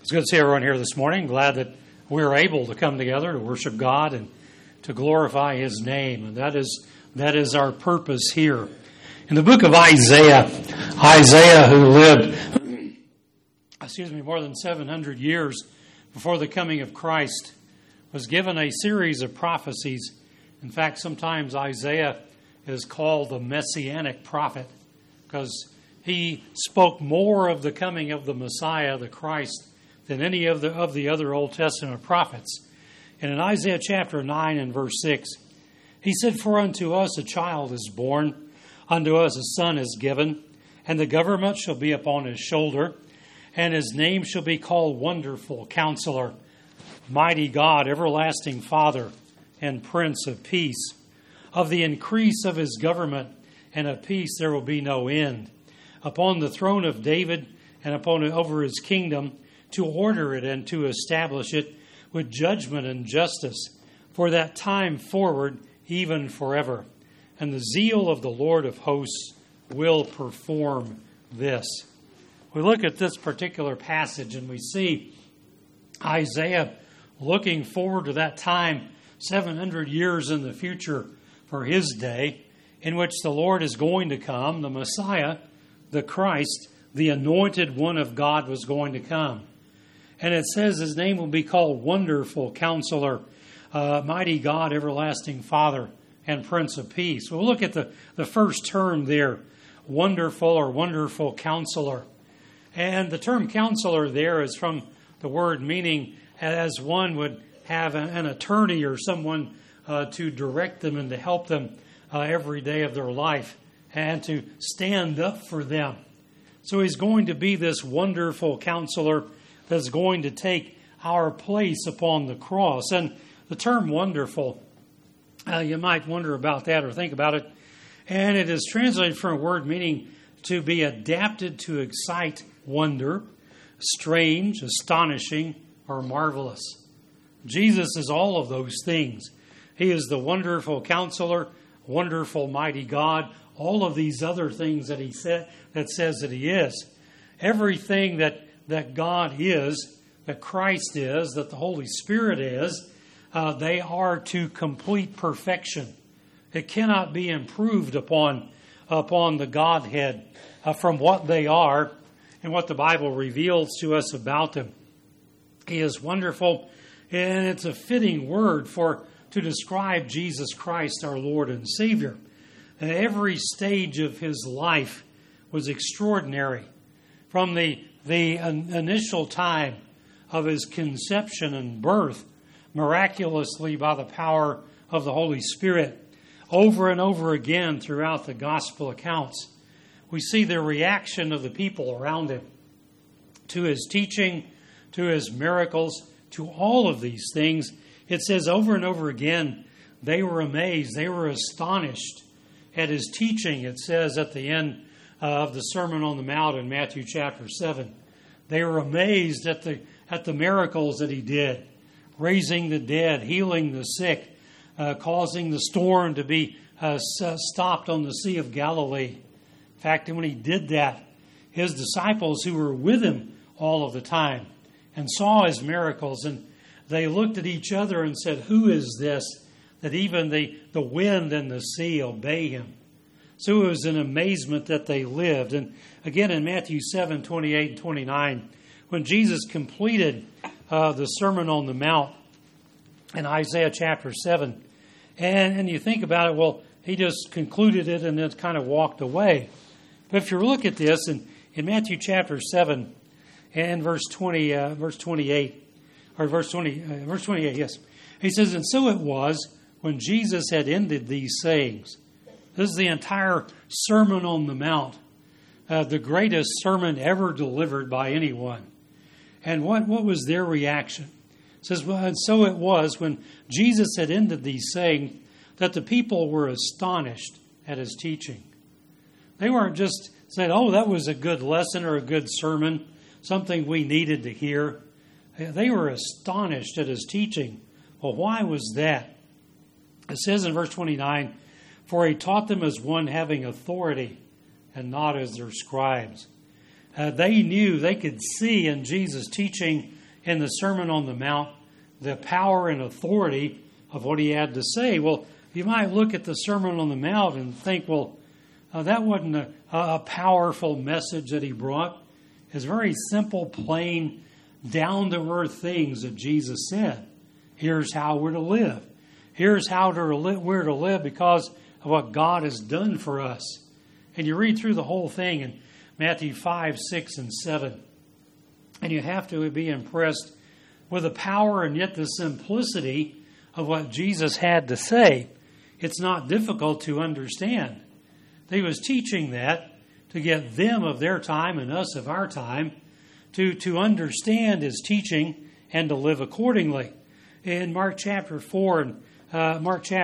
It's good to see everyone here this morning. Glad that we're able to come together to worship God and to glorify His name. And that is our purpose here. In the book of Isaiah, who lived, more than 700 years before the coming of Christ, was given a series of prophecies. In fact, sometimes Isaiah is called the Messianic prophet because he spoke more of the coming of the Messiah, the Christ, than any of the other Old Testament prophets. And in Isaiah chapter 9 and verse 6, he said, "For unto us a child is born, unto us a son is given, and the government shall be upon his shoulder, and his name shall be called Wonderful Counselor, Mighty God, Everlasting Father, and Prince of Peace. Of the increase of his government and of peace there will be no end. Upon the throne of David and over his kingdom, to order it and to establish it with judgment and justice, for that time forward, even forever. And the zeal of the Lord of hosts will perform this." We look at this particular passage and we see Isaiah looking forward to that time, 700 years in the future for his day, in which the Lord is going to come, the Messiah, the Christ, the anointed one of God was going to come. And it says his name will be called Wonderful Counselor, Mighty God, Everlasting Father, and Prince of Peace. We'll look at the first term there, Wonderful or Wonderful Counselor. And the term counselor there is from the word meaning as one would have an attorney or someone to direct them and to help them every day of their life and to stand up for them. So he's going to be this wonderful counselor that's going to take our place upon the cross. And the term wonderful, you might wonder about that or think about it. And it is translated from a word meaning to be adapted to excite wonder, strange, astonishing, or marvelous. Jesus is all of those things. He is the wonderful counselor, wonderful mighty God, all of these other things that he said that says that he is. Everything that God is, that Christ is, that the Holy Spirit is, they are to complete perfection. It cannot be improved upon the Godhead from what they are and what the Bible reveals to us about them. He is wonderful, and it's a fitting word to describe Jesus Christ, our Lord and Savior. And every stage of his life was extraordinary. From the initial time of his conception and birth, miraculously by the power of the Holy Spirit, over and over again throughout the gospel accounts, we see the reaction of the people around him to his teaching, to his miracles, to all of these things. It says over and over again, they were amazed, they were astonished at his teaching. It says at the end of the Sermon on the Mount in Matthew chapter 7. They were amazed at the miracles that he did, raising the dead, healing the sick, causing the storm to be stopped on the Sea of Galilee. In fact, when he did that, his disciples who were with him all of the time and saw his miracles, and they looked at each other and said, "Who is this that even the wind and the sea obey him?" So it was an amazement that they lived. And again in Matthew 7, 28 and 29, when Jesus completed the Sermon on the Mount in Isaiah chapter 7, and you think about it, well, he just concluded it and then kind of walked away. But if you look at this in Matthew chapter 7 and verse 28, yes. He says, "And so it was when Jesus had ended these sayings." This is the entire Sermon on the Mount, the greatest sermon ever delivered by anyone. And what was their reaction? It says, "Well, and so it was when Jesus had ended these sayings that the people were astonished at his teaching." They weren't just saying, "Oh, that was a good lesson or a good sermon, something we needed to hear." They were astonished at his teaching. Well, why was that? It says in verse 29, "For he taught them as one having authority and not as their scribes." They knew, they could see in Jesus' teaching in the Sermon on the Mount the power and authority of what he had to say. Well, you might look at the Sermon on the Mount and think, well, that wasn't a powerful message that he brought. It's very simple, plain, down-to-earth things that Jesus said. Here's how we're to live. Here's how we're to live because of what God has done for us. And you read through the whole thing in Matthew 5, 6, and 7. And you have to be impressed with the power and yet the simplicity of what Jesus had to say. It's not difficult to understand. He was teaching that to get them of their time and us of our time to understand his teaching and to live accordingly. In Mark chapter 4, and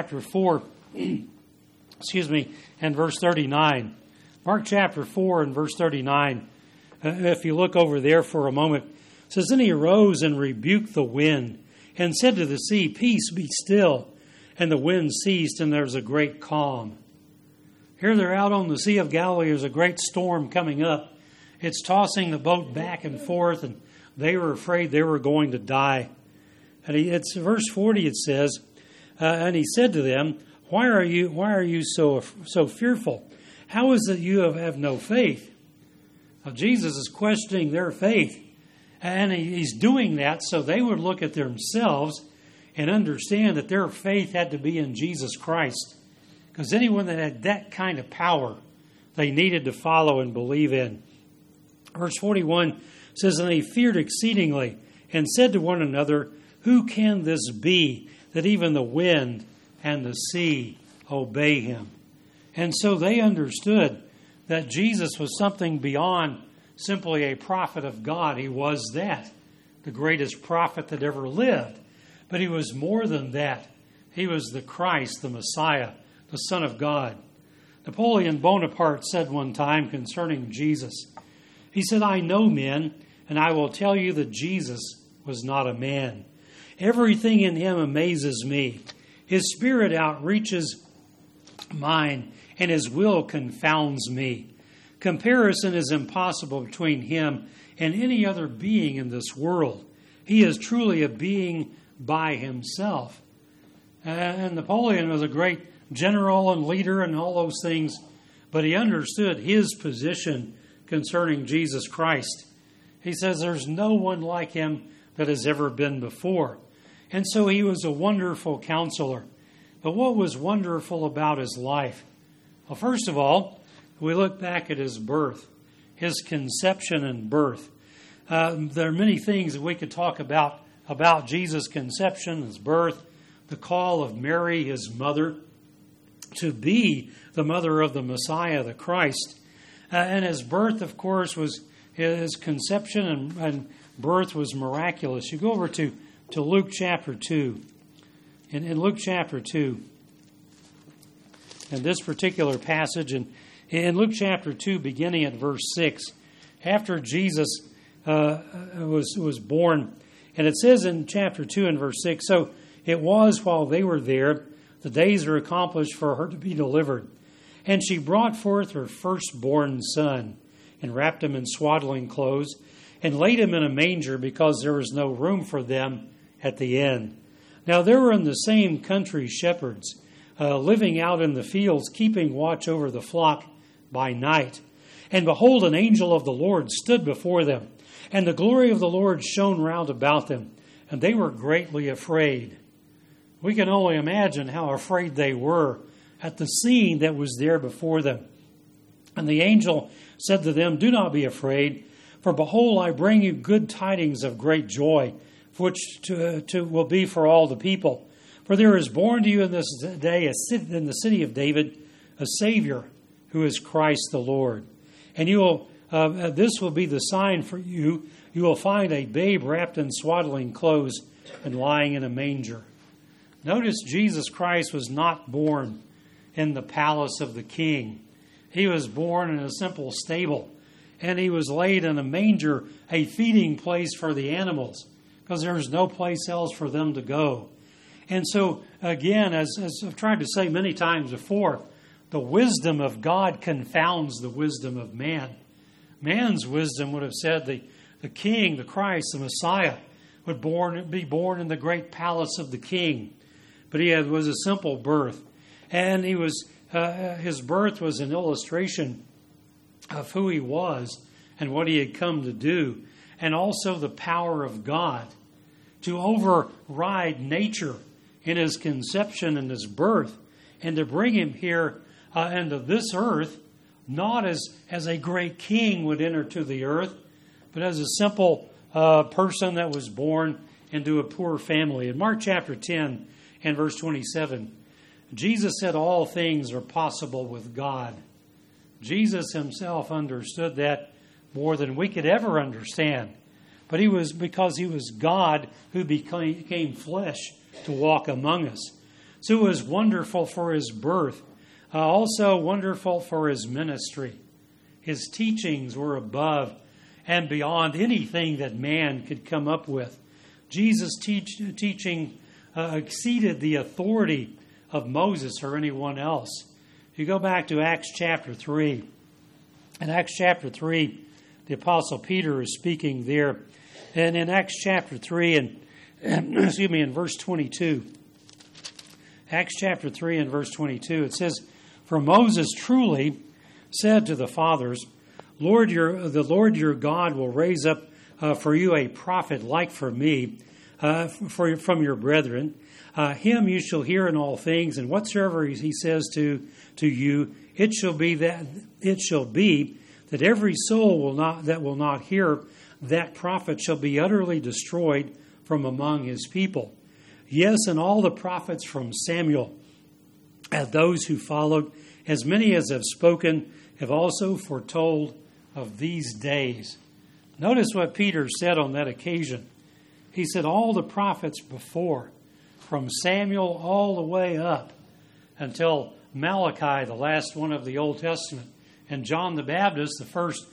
verse 39. Mark chapter 4 and verse 39. If you look over there for a moment, it says, "Then he arose and rebuked the wind and said to the sea, 'Peace, be still.' And the wind ceased, and there was a great calm." Here they're out on the Sea of Galilee. There's a great storm coming up. It's tossing the boat back and forth, and they were afraid they were going to die. And it's verse 40. It says, "And he said to them, Why are you so fearful? How is it you have no faith?" Now, Jesus is questioning their faith, and he's doing that so they would look at themselves and understand that their faith had to be in Jesus Christ. Because anyone that had that kind of power, they needed to follow and believe in. Verse 41 says, "And they feared exceedingly and said to one another, 'Who can this be that even the wind and the sea obey him?'" And so they understood that Jesus was something beyond simply a prophet of God. He was that, the greatest prophet that ever lived. But he was more than that. He was the Christ, the Messiah, the Son of God. Napoleon Bonaparte said one time concerning Jesus, he said, "I know men, and I will tell you that Jesus was not a man. Everything in him amazes me. His spirit outreaches mine, and his will confounds me. Comparison is impossible between him and any other being in this world. He is truly a being by himself." And Napoleon was a great general and leader and all those things, but he understood his position concerning Jesus Christ. He says there's no one like him that has ever been before. And so he was a wonderful counselor. But what was wonderful about his life? Well, first of all, we look back at his birth, his conception and birth. There are many things that we could talk about Jesus' conception, his birth, the call of Mary, his mother, to be the mother of the Messiah, the Christ. And his birth, of course, his conception and birth was miraculous. You go over to Luke chapter 2. In Luke chapter 2, in this particular passage, in Luke chapter 2, beginning at verse 6, after Jesus was born, and it says in chapter 2 and verse 6, "So it was while they were there, the days are accomplished for her to be delivered. And she brought forth her firstborn son, and wrapped him in swaddling clothes, and laid him in a manger, because there was no room for them at the inn. Now there were in the same country shepherds, living out in the fields, keeping watch over the flock by night. And behold, an angel of the Lord stood before them, and the glory of the Lord shone round about them, and they were greatly afraid." We can only imagine how afraid they were at the scene that was there before them. And the angel said to them, "Do not be afraid, for behold, I bring you good tidings of great joy, which will be for all the people. For there is born to you in this day in the city of David a Savior, who is Christ the Lord. And this will be the sign for you. You will find a babe wrapped in swaddling clothes and lying in a manger." Notice Jesus Christ was not born in the palace of the king. He was born in a simple stable, and he was laid in a manger, a feeding place for the animals, because there was no place else for them to go. And so, again, as I've tried to say many times before, the wisdom of God confounds the wisdom of man. Man's wisdom would have said the king, the Christ, the Messiah, would be born in the great palace of the king. But he was a simple birth. And his birth was an illustration of who he was and what he had come to do, and also the power of God to override nature in his conception and his birth, and to bring him here into this earth, not as a great king would enter to the earth, but as a simple person that was born into a poor family. In Mark chapter 10 and verse 27, Jesus said all things are possible with God. Jesus himself understood that more than we could ever understand. But because he was God who became flesh to walk among us. So it was wonderful for his birth. Also wonderful for his ministry. His teachings were above and beyond anything that man could come up with. Jesus' teaching exceeded the authority of Moses or anyone else. If you go back to Acts chapter 3, in Acts chapter 3, the Apostle Peter is speaking there. And in Acts chapter 3, in verse 22, Acts chapter 3 and verse 22, it says, "For Moses truly said to the fathers, the Lord your God will raise up for you a prophet like for me from your brethren. Him you shall hear in all things, and whatsoever he says to you, it shall be that every soul that will not hear that prophet shall be utterly destroyed from among his people. Yes, and all the prophets from Samuel, and those who followed, as many as have spoken, have also foretold of these days." Notice what Peter said on that occasion. He said all the prophets before, from Samuel all the way up until Malachi, the last one of the Old Testament, and John the Baptist, the first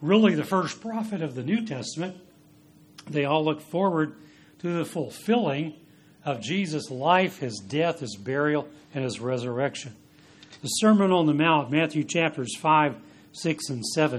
prophet of the New Testament, they all look forward to the fulfilling of Jesus' life, his death, his burial, and his resurrection. The Sermon on the Mount, Matthew chapters 5, 6, and 7.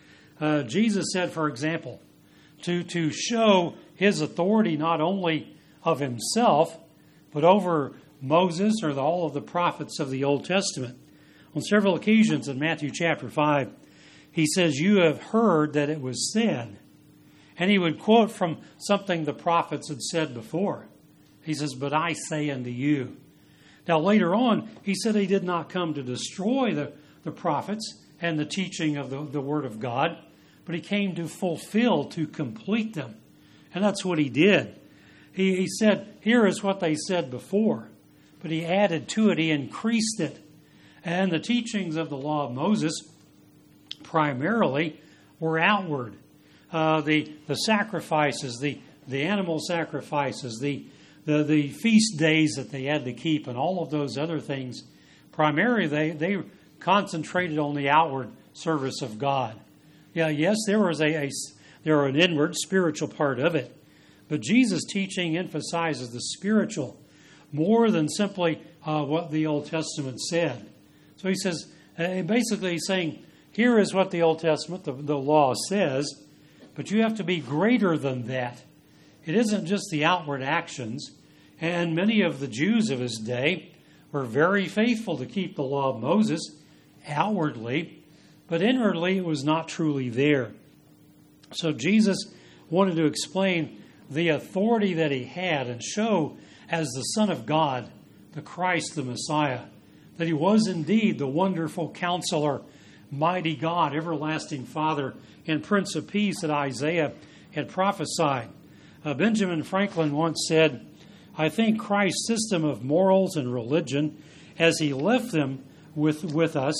Jesus said, for example, to show his authority not only of himself, but over Moses or all of the prophets of the Old Testament. On several occasions in Matthew chapter 5, he says, "You have heard that it was said." And he would quote from something the prophets had said before. He says, "But I say unto you." Now later on, he said he did not come to destroy the prophets and the teaching of the Word of God, but he came to fulfill, to complete them. And that's what he did. He said, here is what they said before, but he added to it, he increased it. And the teachings of the law of Moses primarily were outward. The sacrifices, the animal sacrifices, the feast days that they had to keep, and all of those other things, primarily they concentrated on the outward service of God. Yeah, yes, there was an inward spiritual part of it, but Jesus' teaching emphasizes the spiritual more than simply what the Old Testament said. So he says, basically he's saying, here is what the Old Testament, the law says, but you have to be greater than that. It isn't just the outward actions. And many of the Jews of his day were very faithful to keep the law of Moses outwardly, but inwardly it was not truly there. So Jesus wanted to explain the authority that he had and show as the Son of God, the Christ, the Messiah, that he was indeed the wonderful Counselor, mighty God, everlasting Father, and Prince of Peace that Isaiah had prophesied. Benjamin Franklin once said, "I think Christ's system of morals and religion, as he left them with us,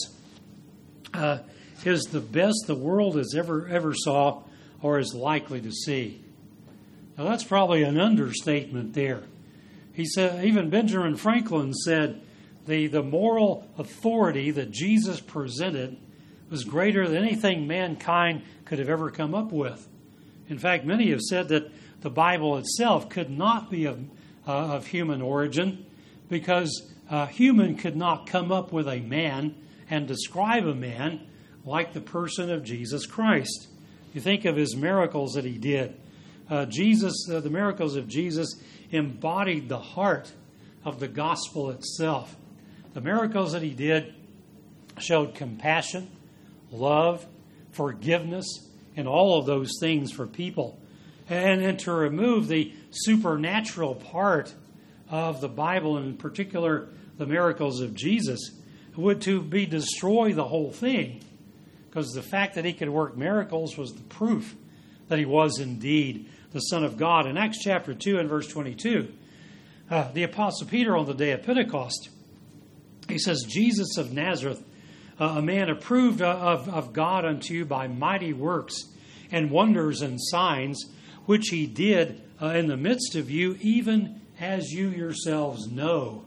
is the best the world has ever saw or is likely to see." Now that's probably an understatement there. He said, even Benjamin Franklin said, the moral authority that Jesus presented was greater than anything mankind could have ever come up with. In fact, many have said that the Bible itself could not be of human origin because human could not come up with a man and describe a man like the person of Jesus Christ. You think of his miracles that he did. The miracles of Jesus embodied the heart of the gospel itself. The miracles that he did showed compassion, love, forgiveness, and all of those things for people. And to remove the supernatural part of the Bible, and in particular the miracles of Jesus, would to be destroy the whole thing. Because the fact that he could work miracles was the proof that he was indeed the Son of God. In Acts chapter 2 and verse 22, the Apostle Peter on the day of Pentecost, he says, Jesus of Nazareth, a man approved of God unto you by mighty works and wonders and signs, which he did in the midst of you, even as you yourselves know.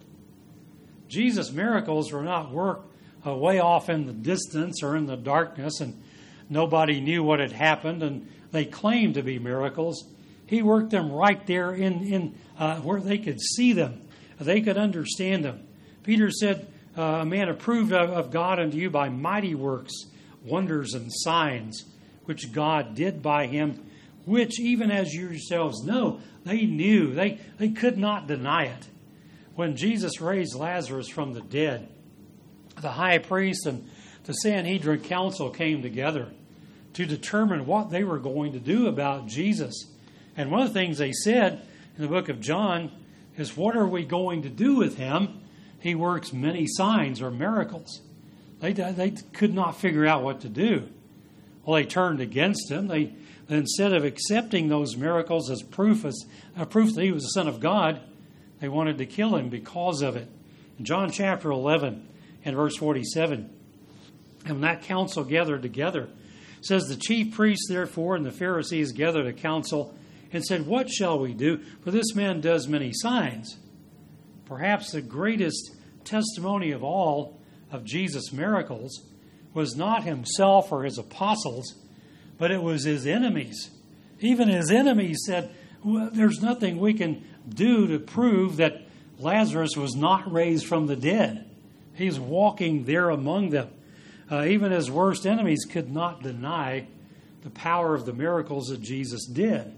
Jesus' miracles were not worked way off in the distance or in the darkness, and nobody knew what had happened, and they claimed to be miracles. He worked them right there in where they could see them. They could understand them. Peter said, a man approved of God unto you by mighty works, wonders, and signs, which God did by him, which even as you yourselves know, they knew. They could not deny it. When Jesus raised Lazarus from the dead, the high priest and the Sanhedrin council came together to determine what they were going to do about Jesus. And one of the things they said in the book of John is, what are we going to do with him? He works many signs or miracles. They could not figure out what to do. Well, they turned against him. They instead of accepting those miracles as proof that he was the Son of God, they wanted to kill him because of it. In John chapter 11 and verse 47, and when that council gathered together, it says, the chief priests therefore and the Pharisees gathered a council and said, what shall we do? For this man does many signs. Perhaps the greatest testimony of all of Jesus' miracles was not himself or his apostles, but it was his enemies. Even his enemies said, well, there's nothing we can do to prove that Lazarus was not raised from the dead. He's walking there among them. Even his worst enemies could not deny the power of the miracles that Jesus did.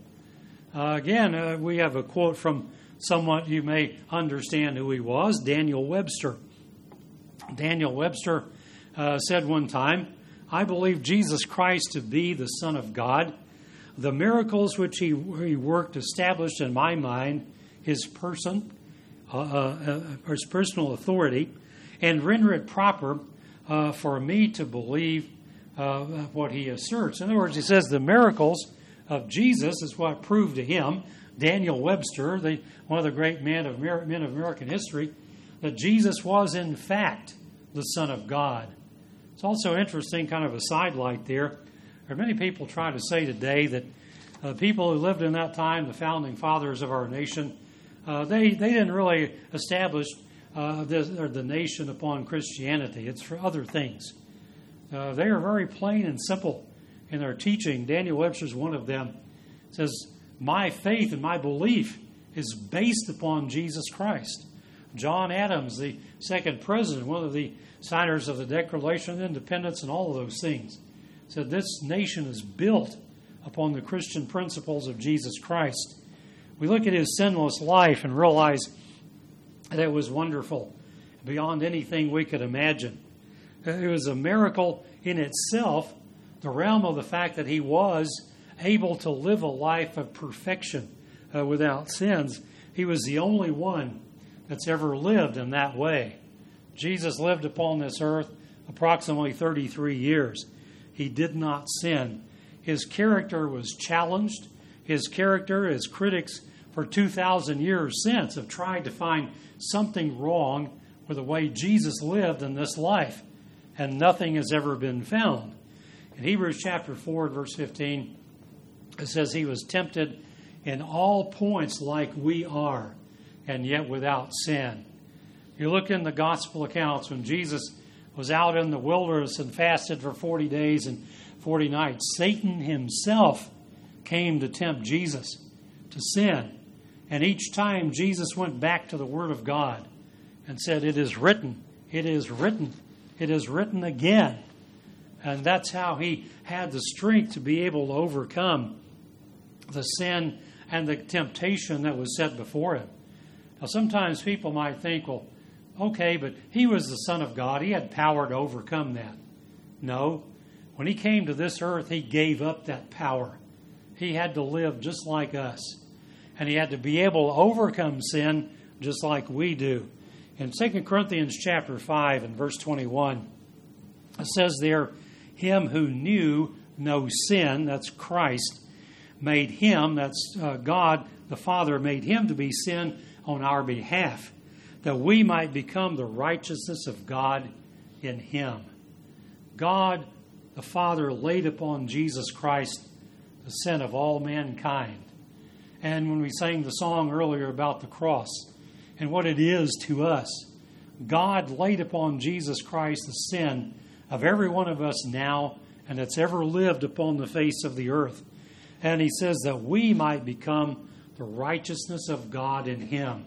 Again, we have a quote from someone you may understand who he was, Daniel Webster. Daniel Webster said one time, I believe Jesus Christ to be the Son of God. The miracles which he worked established in my mind his person, his personal authority, and render it proper for me to believe what he asserts. In other words, he says the miracles of Jesus is what proved to him, Daniel Webster, one of the great men of American history, that Jesus was in fact the Son of God. It's also interesting, kind of a sidelight there. There are many people try to say today that people who lived in that time, the founding fathers of our nation, they didn't really establish the nation upon Christianity. It's for other things. They are very plain and simple in their teaching. Daniel Webster is one of them. It says, my faith and my belief is based upon Jesus Christ. John Adams, the second president, one of the signers of the Declaration of Independence and all of those things, said this nation is built upon the Christian principles of Jesus Christ. We look at his sinless life and realize that it was wonderful, beyond anything we could imagine. It was a miracle in itself, the realm of the fact that he was able to live a life of perfection without sins. He was the only one that's ever lived in that way. Jesus lived upon this earth approximately 33 years. He did not sin. His character was challenged. His character, as critics for 2,000 years since have tried to find something wrong with the way Jesus lived in this life, and nothing has ever been found. In Hebrews chapter 4, verse 15, it says he was tempted in all points like we are, and yet without sin. You look in the gospel accounts when Jesus was out in the wilderness and fasted for 40 days and 40 nights. Satan himself came to tempt Jesus to sin. And each time Jesus went back to the Word of God and said, it is written, it is written, it is written again. And that's how he had the strength to be able to overcome the sin and the temptation that was set before him. Now, sometimes people might think, well, okay, but he was the Son of God. He had power to overcome that. No. When he came to this earth, he gave up that power. He had to live just like us. And he had to be able to overcome sin just like we do. In 2 Corinthians chapter 5 and verse 21, it says there, him who knew no sin, that's Christ, made him, that's God the Father, made him to be sin on our behalf, that we might become the righteousness of God in him. God the Father laid upon Jesus Christ the sin of all mankind. And when we sang the song earlier about the cross and what it is to us, God laid upon Jesus Christ the sin of every one of us now and that's ever lived upon the face of the earth. And he says that we might become the righteousness of God in him.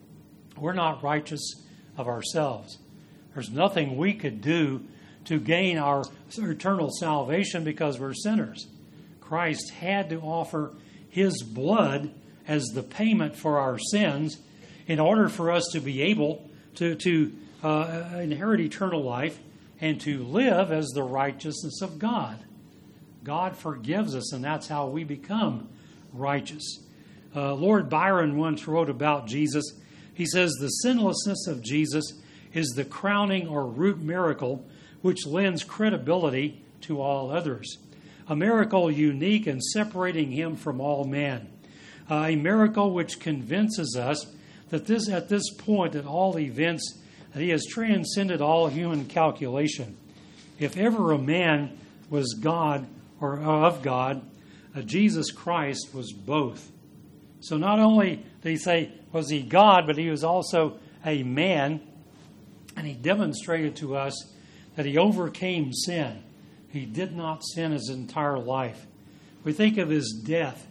We're not righteous of ourselves. There's nothing we could do to gain our eternal salvation because we're sinners. Christ had to offer his blood as the payment for our sins in order for us to be able to inherit eternal life and to live as the righteousness of God. God forgives us, and that's how we become righteous. Lord Byron once wrote about Jesus. He says, the sinlessness of Jesus is the crowning or root miracle which lends credibility to all others. A miracle unique in separating him from all men. A miracle which convinces us that at this point at all events, that he has transcended all human calculation. If ever a man was God or of God, Jesus Christ was both. So not only did he say, was he God, but he was also a man, and he demonstrated to us that he overcame sin. He did not sin his entire life. We think of his death.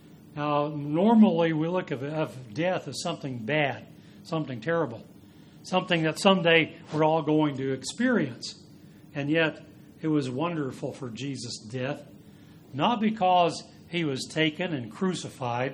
Now, normally we look of death as something bad, something terrible, something that someday we're all going to experience. And yet, it was wonderful for Jesus' death, not because he was taken and crucified.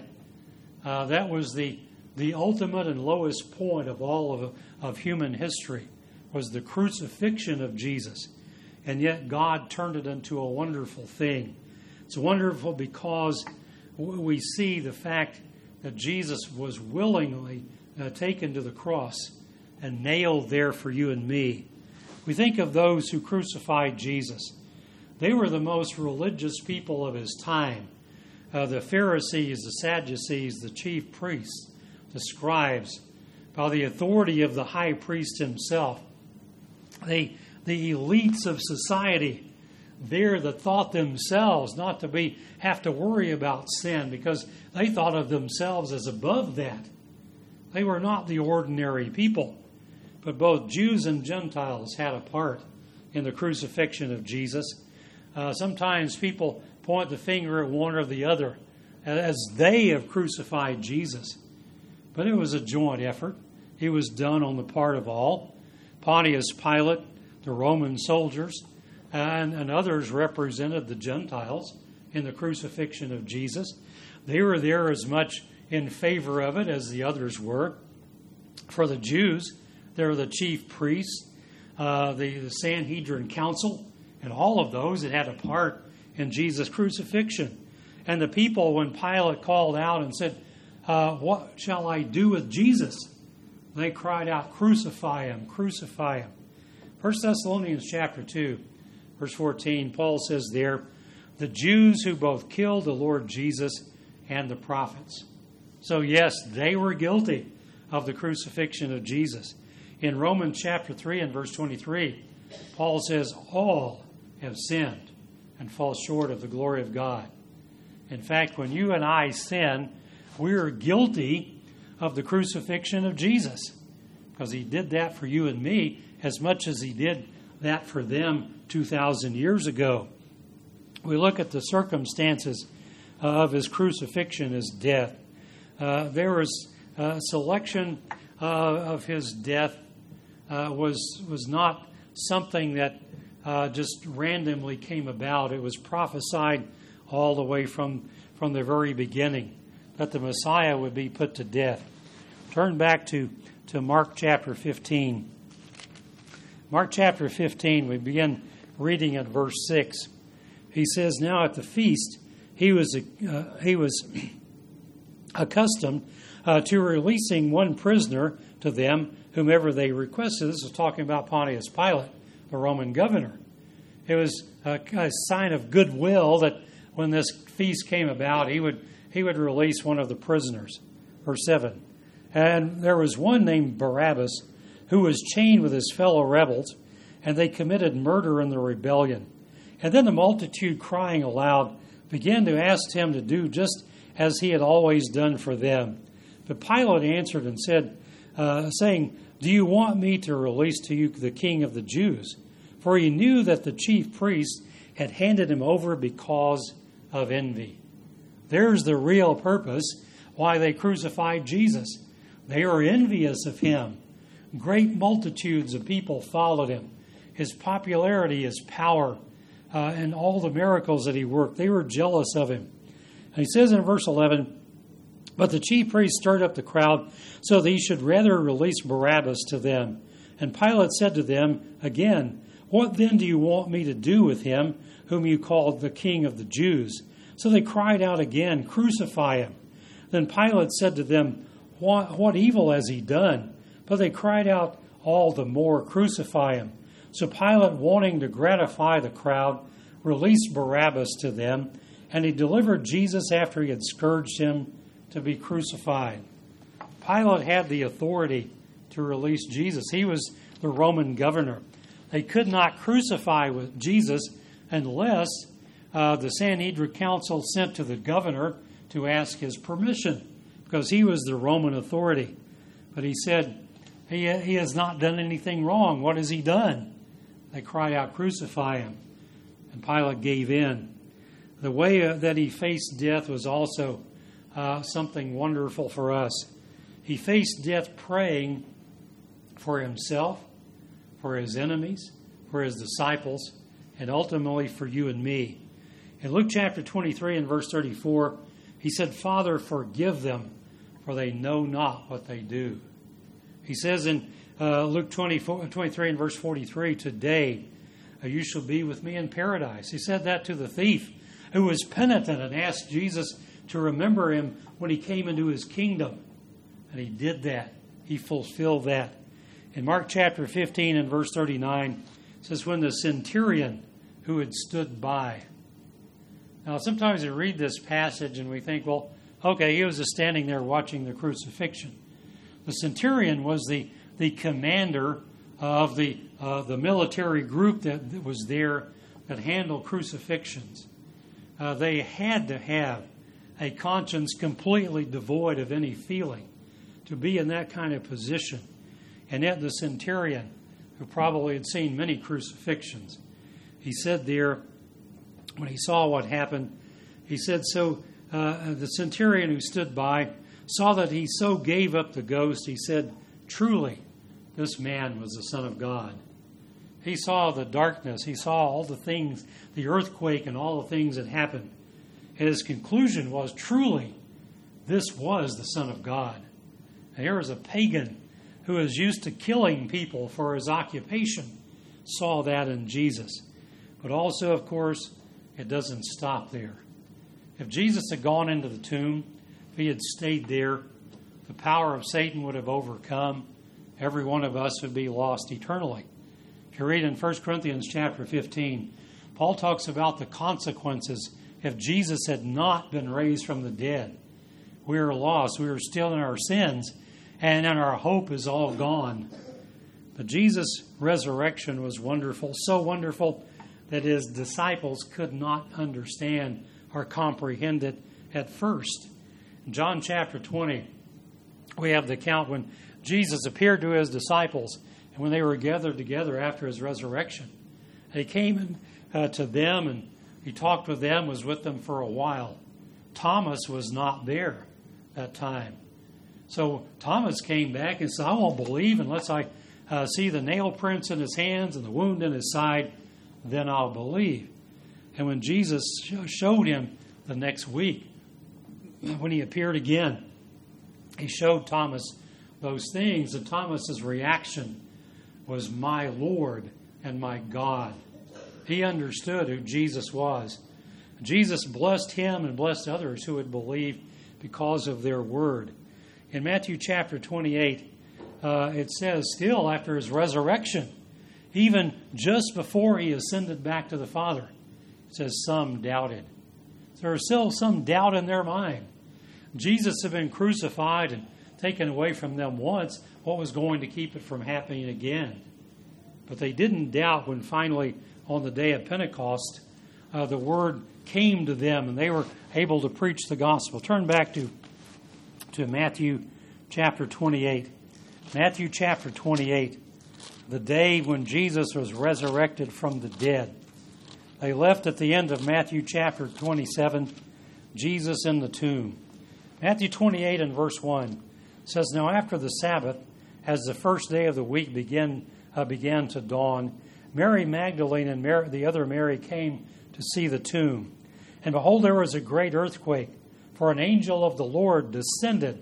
That was the ultimate and lowest point of all of human history, was the crucifixion of Jesus. And yet God turned it into a wonderful thing. It's wonderful because we see the fact that Jesus was willingly taken to the cross and nailed there for you and me. We think of those who crucified Jesus. They were the most religious people of his time. The Pharisees, the Sadducees, the chief priests, the scribes, by the authority of the high priest himself. The elites of society there that thought themselves not to have to worry about sin because they thought of themselves as above that. They were not the ordinary people. But both Jews and Gentiles had a part in the crucifixion of Jesus. Sometimes people point the finger at one or the other as they have crucified Jesus. But it was a joint effort. It was done on the part of all. Pontius Pilate, the Roman soldiers, and others represented the Gentiles in the crucifixion of Jesus. They were there as much in favor of it as the others were. For the Jews, there were the chief priests, the Sanhedrin Council, and all of those that had a part in Jesus' crucifixion. And the people, when Pilate called out and said, what shall I do with Jesus? They cried out, crucify him, crucify him. 1 Thessalonians chapter 2, verse 14, Paul says there, the Jews who both killed the Lord Jesus and the prophets. So yes, they were guilty of the crucifixion of Jesus. In Romans chapter 3 and verse 23, Paul says, all have sinned and fall short of the glory of God. In fact, when you and I sin, we are guilty of the crucifixion of Jesus because he did that for you and me as much as he did that for them 2,000 years ago. We look at the circumstances of his crucifixion, his death. There was a selection of his death was not something that just randomly came about. It was prophesied all the way from the very beginning, that the Messiah would be put to death. Turn back to Mark chapter 15. Mark chapter 15, we begin reading at verse 6. He says, "Now at the feast, he was accustomed to releasing one prisoner to them, whomever they requested." This is talking about Pontius Pilate, the Roman governor. It was a sign of goodwill that when this feast came about, he would release one of the prisoners. Verse 7. "And there was one named Barabbas, who was chained with his fellow rebels, and they committed murder in the rebellion. And then the multitude, crying aloud, began to ask him to do just as he had always done for them. But Pilate answered and said, saying, 'Do you want me to release to you the king of the Jews?' For he knew that the chief priests had handed him over because of envy." There's the real purpose why they crucified Jesus. They were envious of him. Great multitudes of people followed him. His popularity, his power, and all the miracles that he worked, they were jealous of him. And he says in verse 11, "But the chief priests stirred up the crowd so that he should rather release Barabbas to them. And Pilate said to them again, 'What then do you want me to do with him whom you called the king of the Jews?' So they cried out again, 'Crucify him.' Then Pilate said to them, 'What evil has he done?' But they cried out all the more, 'Crucify him.' So Pilate, wanting to gratify the crowd, released Barabbas to them, and he delivered Jesus after he had scourged him to be crucified." Pilate had the authority to release Jesus. He was the Roman governor. They could not crucify with Jesus unless the Sanhedrin council sent to the governor to ask his permission, because he was the Roman authority. But he said, he has not done anything wrong. What has he done? They cried out, "Crucify him." And Pilate gave in. The way that he faced death was also something wonderful for us. He faced death praying for himself, for his enemies, for his disciples, and ultimately for you and me. In Luke chapter 23 and verse 34, he said, "Father, forgive them, for they know not what they do." He says in Luke 23 and verse 43, "Today you shall be with me in paradise." He said that to the thief who was penitent and asked Jesus to remember him when he came into his kingdom. And he did that. He fulfilled that. In Mark chapter 15 and verse 39, it says, "When the centurion who had stood by." Now, sometimes we read this passage and we think, well, okay, he was just standing there watching the crucifixion. The centurion was the commander of the military group that was there that handled crucifixions. They had to have a conscience completely devoid of any feeling to be in that kind of position. And yet the centurion, who probably had seen many crucifixions, he said there, when he saw what happened, he said, the centurion who stood by saw that he so gave up the ghost, he said, "Truly, this man was the Son of God." He saw the darkness, he saw all the things, the earthquake and all the things that happened. And his conclusion was, truly, this was the Son of God. And here was a pagan who was used to killing people for his occupation, saw that in Jesus. But also, of course, it doesn't stop there. If Jesus had gone into the tomb, if he had stayed there, the power of Satan would have overcome. Every one of us would be lost eternally. If you read in 1 Corinthians chapter 15, Paul talks about the consequences if Jesus had not been raised from the dead. We are lost. We are still in our sins, and then our hope is all gone. But Jesus' resurrection was wonderful, so wonderful that his disciples could not understand or comprehend it at first. In John chapter 20, we have the account when Jesus appeared to his disciples and when they were gathered together after his resurrection. He came to them and he talked with them, was with them for a while. Thomas was not there that time. So Thomas came back and said, "I won't believe unless I see the nail prints in his hands and the wound in his side, then I'll believe." And when Jesus showed him the next week, when he appeared again, he showed Thomas those things, and Thomas's reaction was, "My Lord and my God." He understood who Jesus was. Jesus blessed him and blessed others who would believe because of their word. In Matthew chapter 28, it says, still after his resurrection, even just before he ascended back to the Father, it says some doubted. So there was still some doubt in their mind. Jesus had been crucified and taken away from them once. What was going to keep it from happening again? But they didn't doubt when finally on the day of Pentecost, the word came to them and they were able to preach the gospel. Turn back to Matthew chapter 28. Matthew chapter 28, the day when Jesus was resurrected from the dead. They left at the end of Matthew chapter 27, Jesus in the tomb. Matthew 28 and verse 1 says, "Now after the Sabbath, as the first day of the week began to dawn, Mary Magdalene and the other Mary came to see the tomb. And behold, there was a great earthquake, for an angel of the Lord descended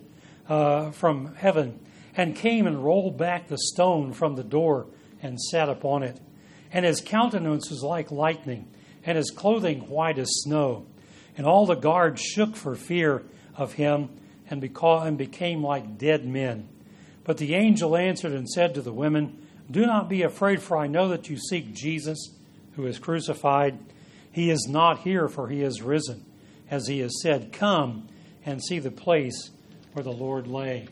from heaven and came and rolled back the stone from the door and sat upon it. And his countenance was like lightning, and his clothing white as snow. And all the guards shook for fear of him and became like dead men. But the angel answered and said to the women, 'Do not be afraid, for I know that you seek Jesus, who is crucified. He is not here, for he is risen. As he has said, come and see the place where the Lord lay.'"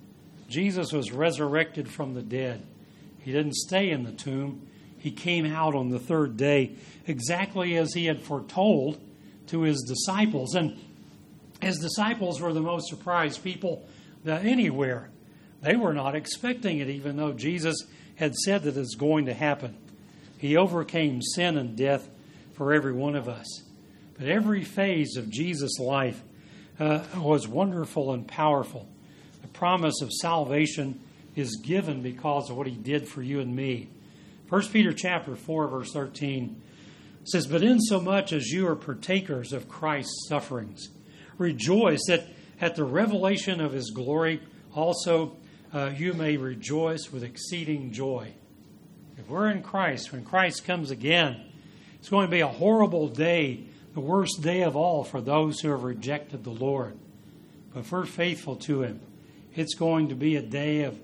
Jesus was resurrected from the dead. He didn't stay in the tomb. He came out on the third day, exactly as he had foretold to his disciples. And his disciples were the most surprised people anywhere. They were not expecting it, even though Jesus had said that it's going to happen. He overcame sin and death for every one of us. But every phase of Jesus' life was wonderful and powerful. The promise of salvation is given because of what he did for you and me. 1 Peter chapter 4, verse 13 says, "But insomuch as you are partakers of Christ's sufferings, rejoice that at the revelation of his glory also you may rejoice with exceeding joy." If we're in Christ, when Christ comes again, it's going to be a horrible day, the worst day of all for those who have rejected the Lord. But if we're faithful to him, it's going to be a day of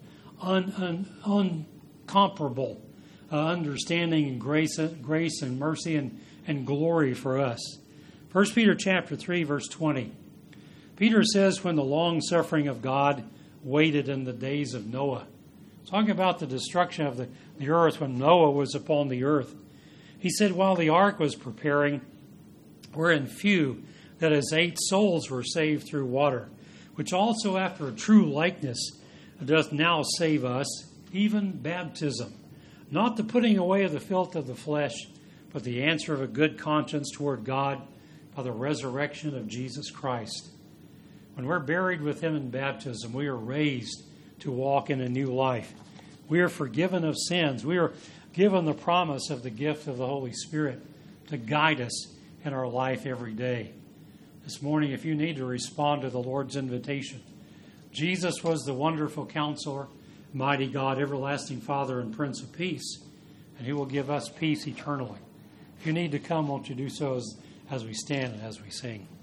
uncomparable understanding and grace and mercy and glory for us. 1 Peter chapter 3, verse 20. Peter says, "When the long suffering of God waited in the days of Noah." Talking about the destruction of the earth when Noah was upon the earth. He said, "While the ark was preparing, wherein few, that is 8 souls, were saved through water, which also after a true likeness doth now save us, even baptism, not the putting away of the filth of the flesh, but the answer of a good conscience toward God by the resurrection of Jesus Christ." When we're buried with him in baptism, we are raised to walk in a new life. We are forgiven of sins. We are given the promise of the gift of the Holy Spirit to guide us in our life every day. This morning, if you need to respond to the Lord's invitation, Jesus was the wonderful counselor, mighty God, everlasting Father, and Prince of Peace, and he will give us peace eternally. If you need to come, won't you do so as we stand and as we sing?